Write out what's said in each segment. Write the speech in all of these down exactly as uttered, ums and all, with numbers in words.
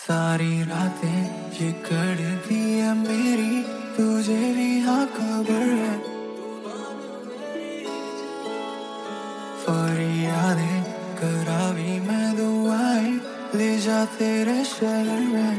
सारी रातें ये कड़ती है मेरी, तुझे भी हाँ खबर है। फरियादें करावी मैं दुआएं ले जा तेरे शहर में।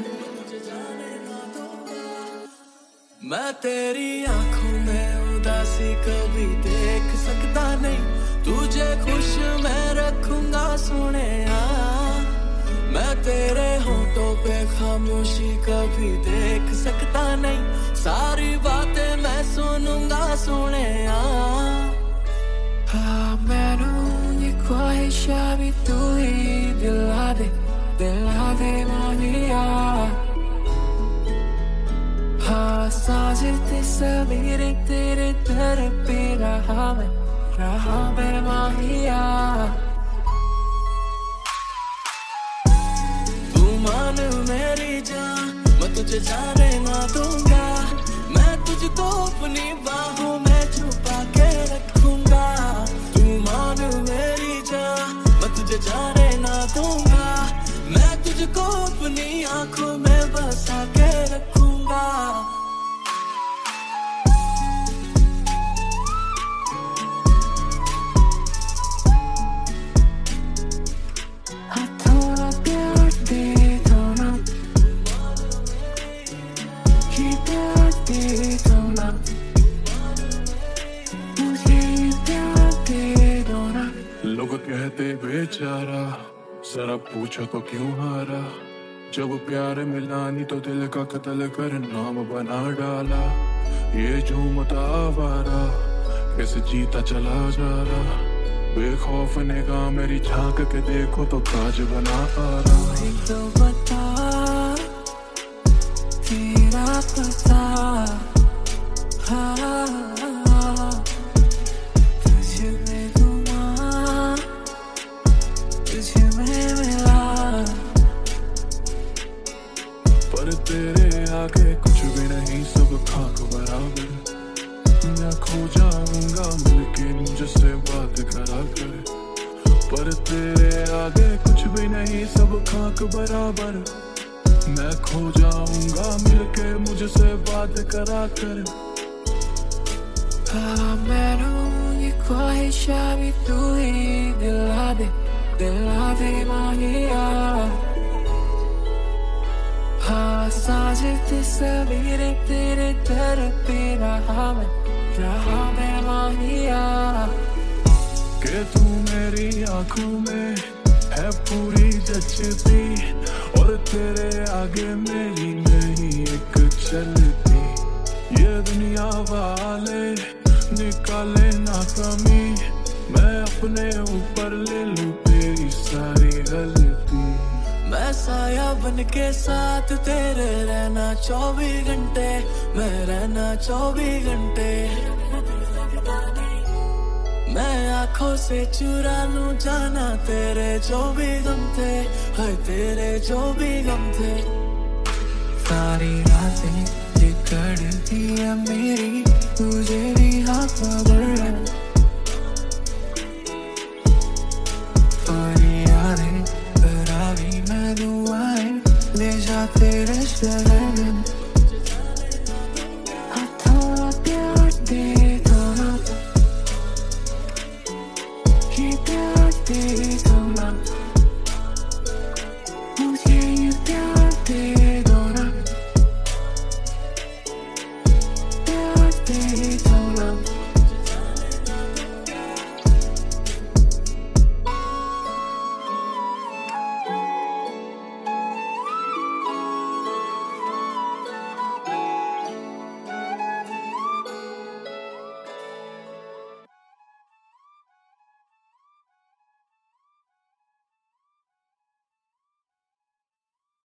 मैं तेरी आंखों में उदासी कभी देख सकता नहीं, तुझे खुश मैं रखूंगा सोनिया। मैं तेरे होठों पे खामोशी कभी देख सकता नहीं, सारी बातें मैं सुनूंगा सोनिया। हाँ मैनू ये ख्वाहिशा भी तू ही दिला दे, दिला दे मानिया। हाँ साजिद सवेरे तेरे दर पे रहा मैं, रहा मैं माहिया। तू मान मेरी जान, मैं तुझे जाने ना दूंगा। मैं तुझको अपनी बाहों में छुपा के रखूंगा। तू मान मेरी जान, मैं तुझे जाने ना दूंगा। मैं तुझको अपनी आंखों में बसा के रखूंगा। थोड़ा प्यार दे दो ना, ये प्यार दे दो ना, मुझे ये प्यार दे दो ना। लोग कहते बेचारा, जरा पूछो तो क्यों हारा। जब प्यार मिला नहीं तो दिल का कत्ल कर नाम बना डाला। ये झूमता आवारा कैसे जीता चला जा रहा। बेखौफ निगाह मेरी झांक के देखो तो ताज बना आ रहा। तो बता तेरा पता, हाँ तुझ में घुमा, तुझ में मिला। पर तेरे आगे कुछ भी नहीं, सब खाक बराबर। मैं खो जाऊंगा मिलके मुझसे बात करा कर। पर तेरे आगे कुछ भी नहीं, सब खाक बराबर। मैं खो जाऊंगा मिलके मुझसे बात करा कर। हाँ मैनू ये ख्वाहिशा भी तू ही दिला दे, दिला दे माहिया। हाँ साजिद सवेरे तेरे दर पे रहा मैं, रहा मैं माहिया। कि तू मेरी आंखों में है पूरी जचती, और तेरे आगे मेरी नहीं एक चलती। ये दुनिया वाले निकाले ना कमी, मैं अपने ऊपर ले लूं तेरी सारी गलती। मैं साया बन के साथ तेरे रहना चौबीस घंटे, मैं रहना चौबीस घंटे। मैं आंखों से चुरा लूं जाना तेरे जो भी गम थे, हाय तेरे जो भी गम थे। सारी रातें ये कड़ती है मेरी, तुझे भी हाँ खबर है। फरियादें करावी मैं दुआएं ले जा तेरे शहर में।